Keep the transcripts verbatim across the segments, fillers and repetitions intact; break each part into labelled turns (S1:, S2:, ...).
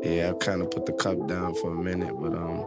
S1: Yeah, I kind of put the cup down for a minute, but um,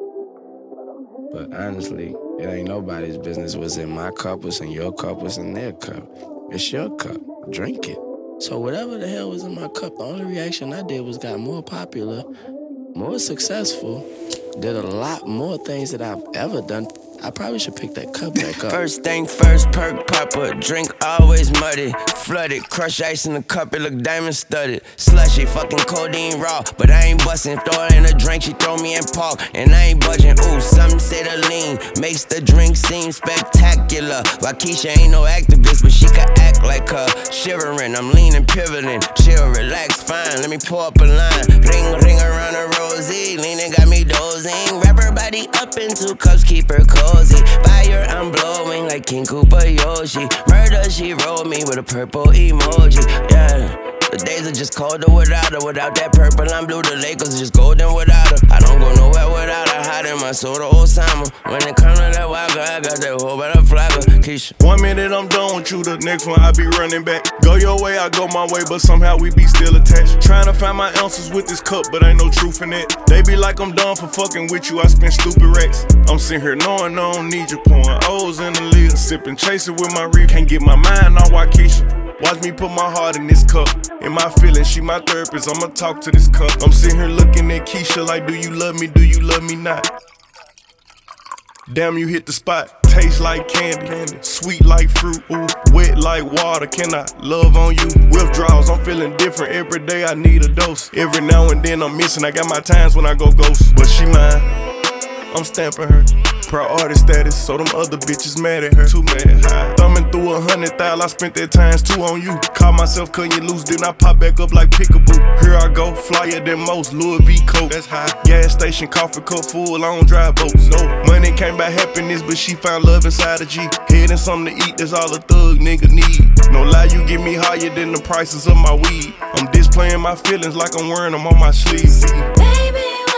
S1: but honestly, it ain't nobody's business what's in my cup, what's in your cup, what's in their cup. It's your cup. Drink it. So whatever the hell was in my cup, the only reaction I did was got more popular, more successful, did a lot more things that I've ever done. I probably should pick that cup back up.
S2: First thing first, perk popper, drink always muddy, flooded, crush ice in the cup, it look diamond studded, slushy, fucking codeine raw, but I ain't bustin', throw it in a drink, she throw me in park, and I ain't budging, ooh, some say the lean, makes the drink seem spectacular, while Keisha ain't no activist, but she can act like her, shivering, I'm leaning, pivoting, chill, relax, fine, let me pour up a line, ring, ring around a rosy, leaning got me dozing, wrap her body up in two cups, keep her cozy. Fire, I'm blowing like King Koopa Yoshi. Murder, she rolled me with a purple emoji. Yeah, the days are just colder without her. Without that purple, I'm blue. The Lakers just golden without her. I don't go nowhere without her. Hiding my soul to Osama. When it comes to that wild girl, I got that whole better flagger. Keisha.
S3: One minute I'm done with you, the next one I be running back. Go your way, I go my way, but somehow we be still attached. Trying to find my ounces with this cup, but ain't no truth in it. They be like I'm done for fucking with you, I spend stupid racks. I'm sitting here knowing I don't need you, pouring O's in the lid, sipping, chasing with my reef. Can't get my mind on Waukesha. Watch me put my heart in this cup. In my feelings, she my therapist, I'ma talk to this cup. I'm sitting here looking at Keisha like, do you love me, do you love me not? Damn, you hit the spot. Taste like candy, candy. Sweet like fruit, ooh, wet like water. Can I love on you? Withdrawals, I'm feeling different. Every day I need a dose. Every now and then I'm missing. I got my times when I go ghost. But she mine, I'm stamping her. Priority status, so them other bitches mad at her. Too mad, high. Thumbing through a hundred thousand, I spent that times two on you. Caught myself cutting you loose, then I pop back up like Peekaboo. Here I go, flyer than most, Louis V. Coke. That's high. Gas station, coffee cup full, I don't drive boats. No, money came by happiness, but she found love inside a G. Head and something to eat, that's all a thug nigga need. No lie, you get me higher than the prices of my weed. I'm displaying my feelings like I'm wearing them on my sleeve.
S4: Baby,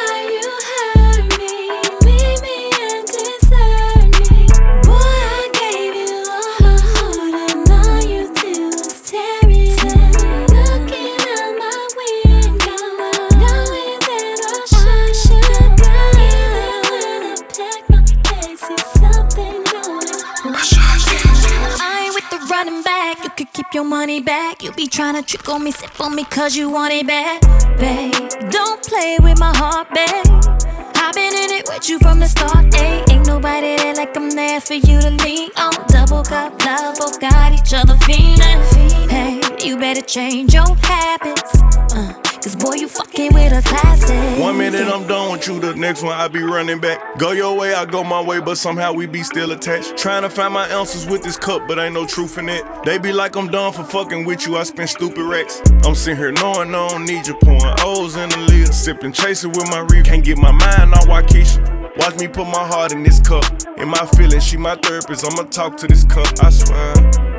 S4: your money back. You be tryna trick on me, sip on me cause you want it back. Babe, don't play with my heart, babe. I've been in it with you from the start, ayy. Ain't nobody there like I'm there for you to lean on. Double cup love, both got each other feeling. Hey, you better change your habits, uh, cause boy, you fucking with a classic.
S3: One minute I'm done with you, the next one I be running back. Go your way, I go my way, but somehow we be still attached. Trying to find my ounces with this cup, but ain't no truth in it. They be like I'm done for fucking with you, I spend stupid racks. I'm sitting here knowing I don't need you, pouring O's in the lid, sipping, chasing with my reef. Can't get my mind on Waukesha. Watch me put my heart in this cup. In my feelings, she my therapist, I'ma talk to this cup, I swear.